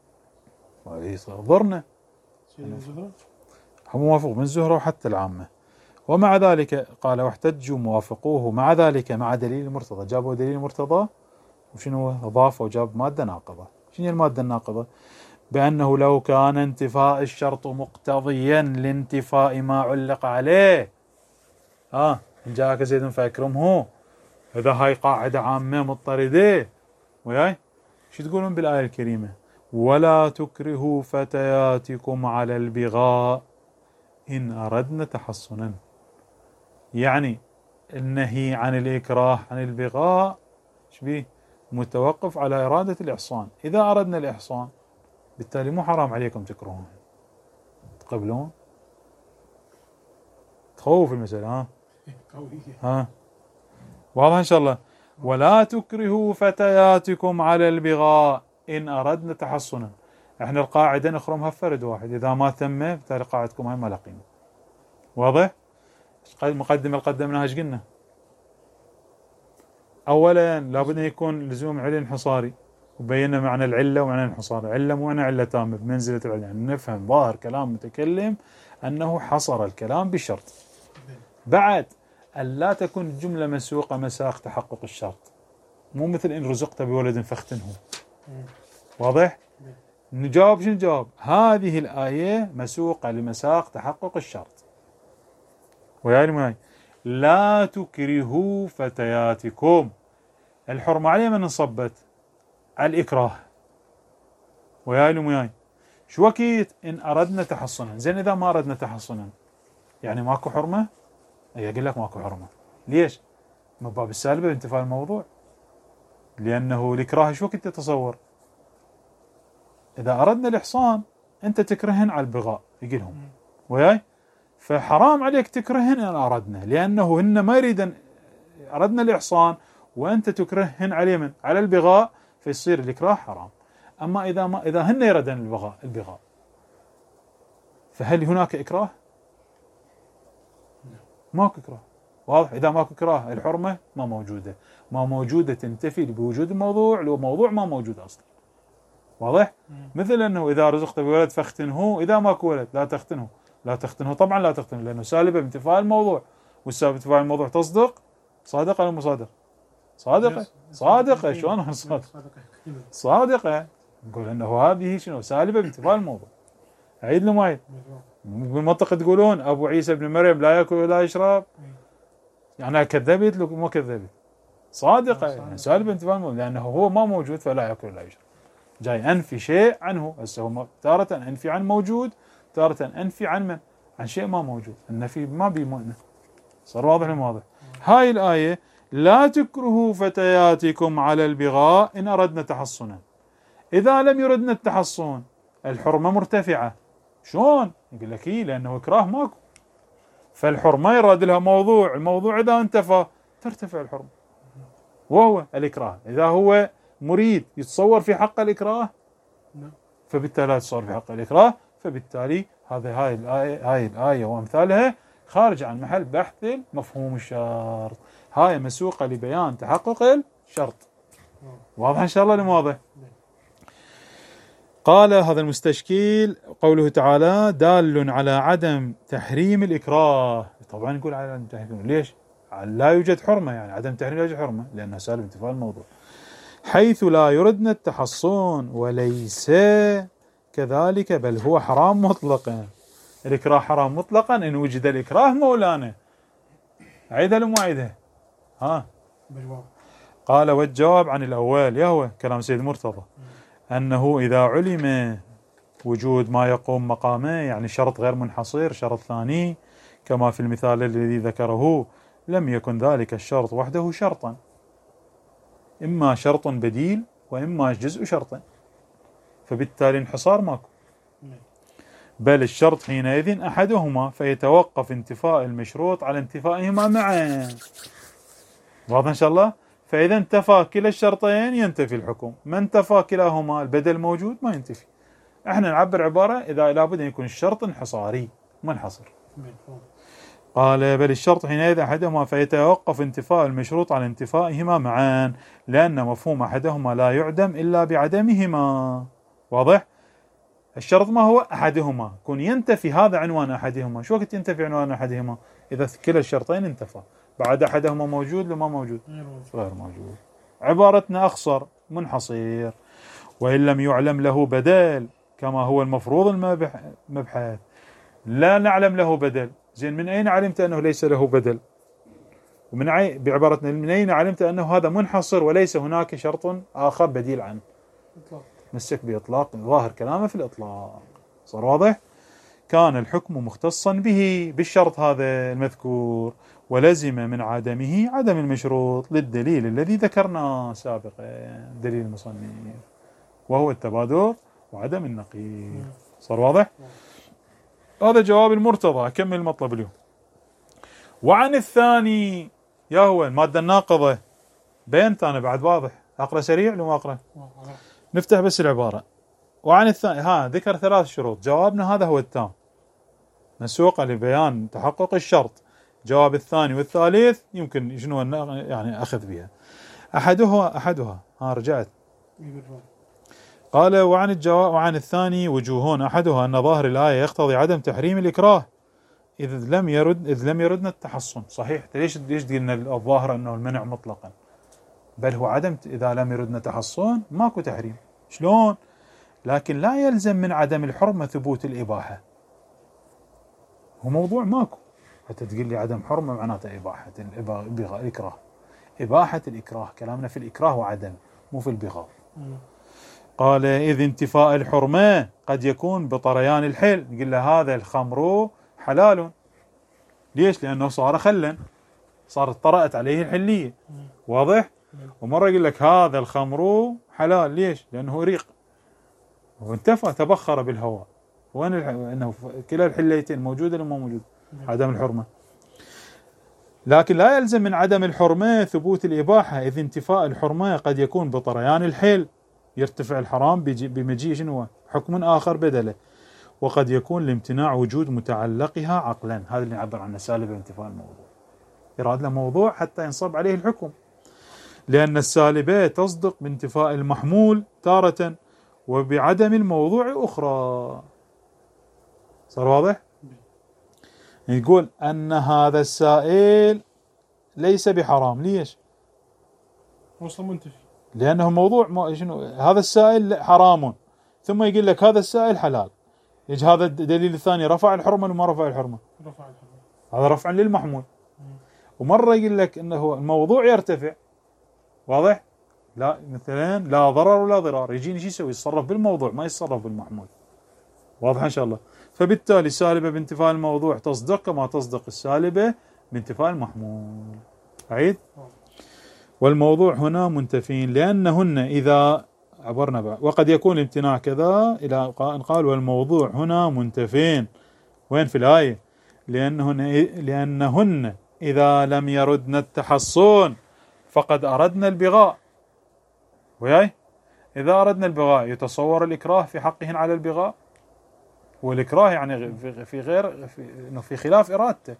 ضرنا. سيد الزهرة هو موافق من الزهرة وحتى العامة. ومع ذلك قال واحتجوا موافقوه مع ذلك مع دليل المرتضى. جابوا دليل المرتضى وشنو أضاف وجاب مادة ناقضة. شنو المادة الناقضة؟ بأنه لو كان انتفاء الشرط مقتضيا لانتفاء ما علق عليه. آه إن جاءك زيد فأكرمه، إذا هاي قاعدة عامة مضطردة. وياي شو تقولون بالآية الكريمة؟ ولا تكرهوا فتياتكم على البغاء إن أردنا تحصنا. يعني النهي عن الإكراه عن البغاء شبيه متوقف على إرادة الإحصان. إذا أردنا الإحصان بالتالي مو حرام عليكم تكرهون. تقبلون؟ تخوف المسألة. ها ها واضح إن شاء الله. ولا تكرهوا فتياتكم على البغاء إن أردنا تحصنا. احنا القاعدة نخرمها فرد واحد، إذا ما تم بالتالي قاعدتكم هاي ما لها قيمة. واضح؟ المقدمة اللي قدمناها ايش قلنا؟ أولا لابد أن يكون لزوم علة انحصاري، وبينا معنى العلة ومعنى الانحصار. علة مو معنى علة تامة بمنزلة العلة، يعني نفهم ظاهر كلام متكلم أنه حصر الكلام بشرط. بعد ألا تكون الجملة مسوقة مساق تحقق الشرط، مو مثل إن رزقت بولد فاختنه. واضح؟ نجاوب شنو نجاوب؟ هذه الآية مسوقة لمساق تحقق الشرط. ويعني معي لا تكرهوا فتياتكم، الحرمة عليه من انصبت على الإكراه. ويعني معي شو وكيت إن أردنا تحصنا. زين إذا ما أردنا تحصنا يعني ماكو حرمة؟ أي أقول لك ماكو حرمة. ليش؟ من باب السالبة بانتفاء الموضوع، لأنه الإكراه شو وكيت تتصور؟ إذا أردنا الإحصان أنت تكرهن على البغاء يقولهم. وياي فحرام عليك تكرهن إن أردنا، لأنه هن ما يريدن أردنا الإحصان وأنت تكرهن على من؟ على البغاء، فيصير الإكراه حرام. أما إذا ما إذا هن يردن البغاء البغاء فهل هناك إكراه؟ ماكو إكراه. واضح؟ إذا ماكو إكراه الحرمة ما موجودة، ما موجودة تنتفي بوجود الموضوع لو موضوع ما موجود أصلا. واضح؟ مثل أنه إذا رزقت بولد فاختنه، إذا ماكو ولد لا تختنه. لا تختنه طبعا لا تختنه لأنه سالبة بانتفاء الموضوع، والسالبة بانتفاء الموضوع تصدق. صادقة ولا مو صادقة؟ صادقة. صادقة. شلون صادقة؟ صادقة. نقول أنه هذه شنو سالبة بانتفاء الموضوع. أعيد له معي. بالمنطق تقولون أبو عيسى ابن مريم لا يأكل ولا يشرب، يعني كذبت لك مو كذبت؟ صادقة يعني سالبة بانتفاء الموضوع، لأنه هو ما موجود فلا يأكل ولا يشرب. جاي أنفي شيء عنه. هسه هو تارة أنفي عن موجود، تارة أنفي عن من؟ عن شيء ما موجود. النفي ما بيمؤنه. صار واضح المواضح. هاي الآية لا تكرهوا فتياتكم على البغاء إن أردنا تحصنا. إذا لم يردنا التحصن الحرمة مرتفعة. شلون؟ يقول لك إيه لأنه إكراه ماكو، فالحرمة يراد لها موضوع، الموضوع إذا انتفى ترتفع الحرمة، وهو الإكراه. إذا هو مريد يتصور في حق الإكراه فبالتالي لا يتصور في حق الإكراه، فبالتالي هذا هاي الآية هاي الآية وأمثالها خارج عن محل بحث مفهوم الشرط. هاي مسوقة لبيان تحقق الشرط. واضح إن شاء الله؟ لم واضح؟ قال هذا المستشكيل قوله تعالى دال على عدم تحريم الإكراه. طبعا نقول على عدم تحريم، ليش؟ لا يوجد حرمة، يعني عدم تحريم لا يوجد حرمة لأنها سالب انتفاء الموضوع، حيث لا يردن التحصن وليس كذلك بل هو حرام مطلقا. الإكراه حرام مطلقا إن وجد الإكراه مولانا. عيدها لو ما عيدها؟ ها بالجواب. قال والجواب عن الأول يهوى كلام سيد مرتضى أنه إذا علم وجود ما يقوم مقامه، يعني شرط غير منحصر، شرط ثاني كما في المثال الذي ذكره، لم يكن ذلك الشرط وحده شرطا، إما شرط بديل وإما جزء شرط، فبالتالي انحصار ماكو، بل الشرط حينئذ أحدهما فيتوقف انتفاء المشروط على انتفائهما معا. واضح إن شاء الله؟ فإذا انتفى كلا الشرطين ينتفي الحكم، ما انتفى كلاهما البدل موجود ما ينتفي. احنا نعبر عبارة إذا لابد أن يكون الشرط انحصاري منحصر. قال بل الشرط حينئذ أحدهما فيتوقف انتفاء المشروط على انتفائهما معا، لأن مفهوم أحدهما لا يعدم إلا بعدمهما. واضح؟ الشرط ما هو أحدهما، كون ينتفي هذا عنوان أحدهما. شو وقت ينتفي عنوان أحدهما؟ إذا كلا الشرطين انتفى، بعد أحدهما موجود لما موجود غير موجود. عبارتنا أخصر منحصر. وإن لم يعلم له بدل كما هو المفروض المبحث، لا نعلم له بدل. زين من أين علمت أنه ليس له بدل؟ ومن عي... بعبارتنا من أين علمت أنه هذا منحصر وليس هناك شرط آخر بديل عنه؟ إطلاق. مسك بإطلاق، ظاهر كلامه في الإطلاق. صار واضح؟ كان الحكم مختصا به بالشرط هذا المذكور، ولزم من عدمه عدم المشروط للدليل الذي ذكرناه سابقا، دليل المصنف، وهو التبادر وعدم النقيض. صار واضح؟ هذا جواب المرتضى. أكمل المطلب اليوم. وعن الثاني يا هو المادة الناقضة، بينت أنا بعد واضح، أقرأ سريع لو ما أقرأ نفتح بس العبارة. وعن الثاني ها ذكر ثلاث شروط، جوابنا هذا هو التام مسوق لبيان تحقق الشرط. جواب الثاني والثالث يمكن شنو يعني أخذ بها. أحدها أحدها ها رجعت. قال وعن الجواب وعن الثاني وجوهون، أحدها أن ظاهر الآية يقتضي عدم تحريم الإكراه إذ لم يرد إذ لم يردنا التحصن. صحيح، ليش ليش قلنا الظاهر أنه المنع مطلقا، بل هو عدم إذا لم يردنا تحصن ماكو تحريم. شلون؟ لكن لا يلزم من عدم الحرمة ثبوت الإباحة. هو موضوع ماكو حتى تقول لي عدم حرمة معناته إباحة الإكراه. إباحة الإكراه كلامنا في الإكراه وعدم، مو في البغاء. قال إذ انتفاء الحرمة قد يكون بطريان الحل. نقول له هذا الخمر حلال، ليش؟ لأنه صار خلا، صارت طرأت عليه الحلية. واضح؟ ومرة يقول لك هذا الخمر حلال، ليش؟ لأنه ريق وانتفى تبخر بالهواء. وين الح... انه كلا الحليتين موجوده ولا ما موجود؟ عدم الحرمه. لكن لا يلزم من عدم الحرمه ثبوت الاباحه، اذ انتفاء الحرمه قد يكون بطريان الحل، يرتفع الحرام بمجيء شنو حكم اخر بدله، وقد يكون لامتناع وجود متعلقها عقلا. هذا اللي نعبر عنه سالب انتفاء الموضوع، يراد له موضوع حتى ينصب عليه الحكم، لان السالبه تصدق بانتفاء المحمول تاره وبعدم الموضوع أخرى. صار واضح؟ يقول أن هذا السائل ليس بحرام، ليش؟ وصل منتفي، لأنه موضوع ما شنو هذا السائل حرام، ثم يقول لك هذا السائل حلال. يجي هذا الدليل الثاني رفع الحرمة ولا ما رفع الحرمة؟ رفع الحرمة، هذا رفع للمحمول. ومرة يقول لك أنه الموضوع يرتفع. واضح؟ لا مثلا لا ضرر ولا ضرار، يجيني شو يسوي؟ يتصرف بالموضوع ما يتصرف بالمحمول. واضح ان شاء الله؟ فبالتالي السالبه بانتفاء الموضوع تصدق كما تصدق السالبه بانتفاء المحمول. عيد. والموضوع هنا منتفين لانهن اذا عبرنا بعد وقد يكون الامتناع كذا الى ان قال والموضوع هنا منتفين. وين في الايه؟ لانهن لانهن اذا لم يردن التحصن فقد اردنا البغاء. وياي إذا أردنا البغاء يتصور الإكراه في حقهن على البغاء، والإكراه يعني في غير في, إنه في خلاف إرادته.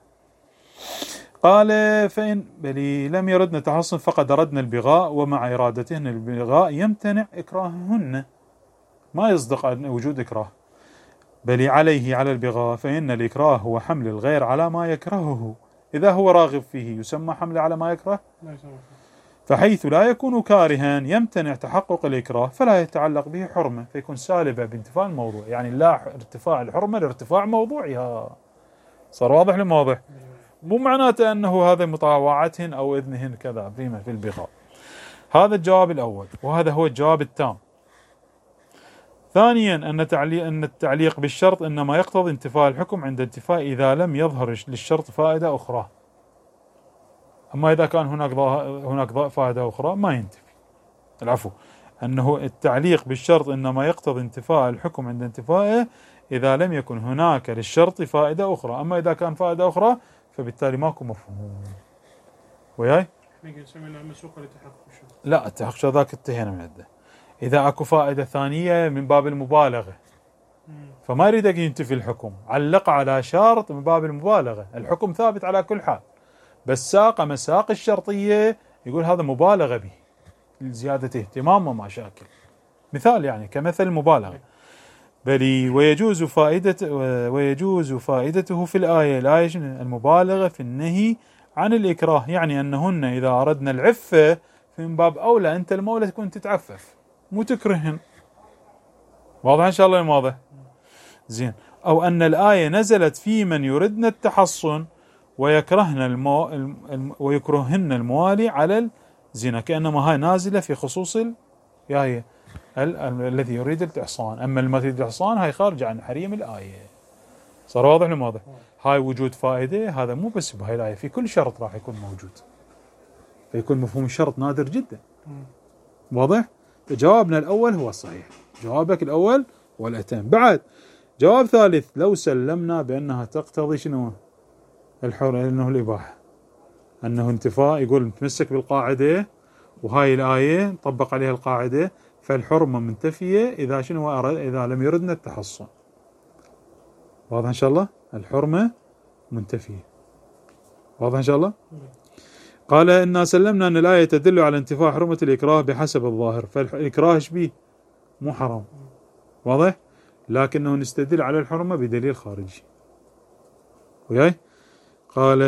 قال فإن بلي لم يردنا تحصن فقد أردنا البغاء، ومع إرادتهن البغاء يمتنع إكراههن. ما يصدق أن وجود إكراه، بل عليه على البغاء، فإن الإكراه هو حمل الغير على ما يكرهه، إذا هو راغب فيه يسمى حمل على ما يكره. فحيث لا يكون كارها يمتنع تحقق الإكراه فلا يتعلق به حرمة، فيكون سالبة بانتفاء الموضوع، يعني لا ارتفاع الحرمة لارتفاع موضوعها. صار واضح لما واضح؟ مو معناته أنه هذا مطاوعتهن أو إذنهن كذا فيما في البغاء. هذا الجواب الأول، وهذا هو الجواب التام. ثانيا أن تعليق أن التعليق بالشرط إنما يقتضي انتفاء الحكم عند انتفاء إذا لم يظهر للشرط فائدة أخرى، أما إذا كان هناك هناك فائدة أخرى ما ينتفي. العفو، أنه التعليق بالشرط إنما يقتضي انتفاء الحكم عند انتفائه إذا لم يكن هناك للشرط فائدة أخرى، أما إذا كان فائدة أخرى فبالتالي ماكو مفهوم. وياي؟ لا، التحقق ذاك انتهينا من عنده. إذا أكو فائدة ثانية من باب المبالغة فما يريد ينتفي الحكم، علق على شرط من باب المبالغة، الحكم ثابت على كل حال بس ساق مساق الشرطية، يقول هذا مبالغة به لزيادة اهتمام وما شاكل، مثال يعني كمثل المبالغة. بل ويجوز فائدة ويجوز فائدته في الآية الآية المبالغة في النهي عن الإكراه، يعني أنهن إذا أردنا العفة من باب أولى أنت المولى تكون تتعفف مو تكرهن. واضح إن شاء الله واضح؟ زين. أو أن الآية نزلت في من يردن التحصن ويكرهن المو... الم... ويكرهن الموالي على الزنا، كأنما هاي نازلة في خصوص ال... يا هي ال... ال... الذي يريد الإحصان، أما الذي يريد الإحصان هاي خارج عن حريم الآية. صار واضح ولا واضح؟ هاي وجود فائدة هذا مو بس بهاي الآية، في كل شرط راح يكون موجود، فيكون مفهوم الشرط نادر جدا. واضح؟ جوابنا الأول هو الصحيح، جوابك الأول هو الأتم. بعد جواب ثالث، لو سلمنا بأنها تقتضي شنو؟ الحر انه الاباحه، انه انتفاء، يقول نتمسك بالقاعده وهاي الايه نطبق عليها القاعده، فالحرمه منتفيه اذا شنو أرد اذا لم يردنا التحصن. واضح ان شاء الله؟ الحرمه منتفيه. واضح ان شاء الله؟ قال إنا سلمنا أن الآية تدل على انتفاء حرمة الإكراه بحسب الظاهر، فالإكراه شبيه مو حرام. واضح؟ لكنه نستدل على الحرمة بدليل خارجي. وياي؟ قال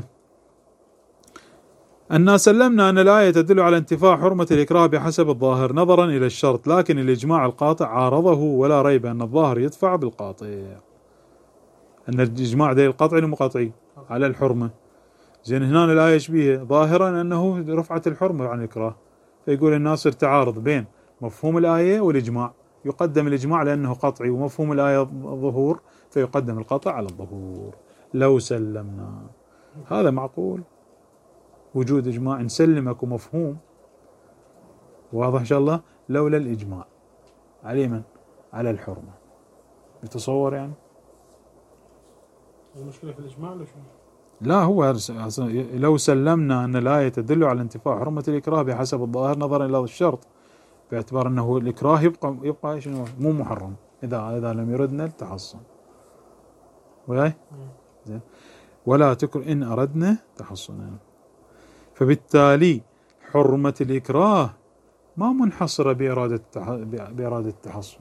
أنا سلمنا أن الآية تدل على انتفاء حرمة الإكراه بحسب الظاهر نظرا إلى الشرط، لكن الإجماع القاطع عارضه، ولا ريب أن الظاهر يدفع بالقاطع. أن الإجماع دليل قطعي ومقاطعي على الحرمة. زين، هنا الآية شبيه ظاهرا أنه رفعت الحرمة عن الإكراه، فيقول الناصر تعارض بين مفهوم الآية والإجماع، يقدم الإجماع لأنه قطعي، ومفهوم الآية ظهور فيقدم القطع على الظهور. لو سلمنا، هذا معقول وجود إجماع نسلمك ومفهوم. واضح إن شاء الله؟ لولا الإجماع على من؟ على الحرمة. يتصور يعني؟ المشكلة في الإجماع ولا شو؟ لا، هو لو سلمنا أن الآية تدل على انتفاء حرمة الإكراه بحسب الظاهر نظرا إلى الشرط، باعتبار أنه الإكراه يبقى يبقى شنو؟ مو محرم إذا إذا لم يردنا التحصن. وياي؟ زين. ولا تكر إن أردنا تحصنا، فبالتالي حرمة الإكراه ما منحصرة بإرادة بإرادة التحصن.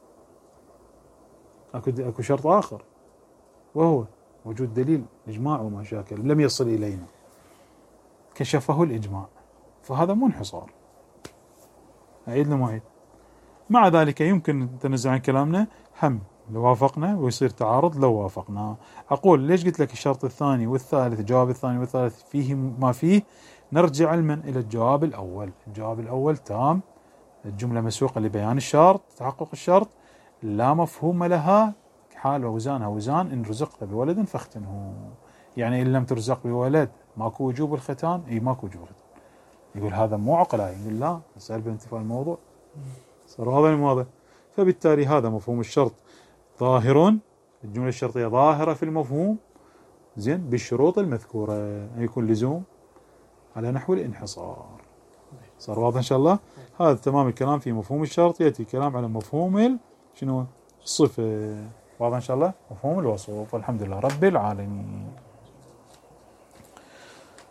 أكو أكو شرط آخر، وهو وجود دليل إجماع وما شاكل لم يصل إلينا كشفه الإجماع، فهذا مو انحصار. أعيد لما أعيد. مع ذلك يمكن تنزع عن كلامنا هم لو وافقنا ويصير تعارض لو وافقنا. أقول ليش قلت لك الشرط الثاني والثالث، الجواب الثاني والثالث فيه ما فيه، نرجع علما إلى الجواب الأول. الجواب الأول تام، الجملة مسوقة لبيان الشرط، تحقق الشرط، لا مفهوم لها، حال ووزانها وزان، إن رزقت بولد فاختنه، يعني إن لم ترزق بولد ماكو وجوب الختان، أي ماكو وجوب الختان. يقول هذا مو عقلاء، يقول لا، نسأل بانتفاء الموضوع. صار هذا الموضوع. فبالتالي هذا مفهوم الشرط ظاهر، الجملة الشرطية ظاهرة في المفهوم، زين، بالشروط المذكورة، أن يكون لزوم على نحو الانحصار. صار واضح إن شاء الله؟ هذا تمام الكلام في مفهوم الشرط. يأتي الكلام على مفهوم شنو؟ الصفة. واضح إن شاء الله؟ مفهوم الوصف. والحمد لله رب العالمين.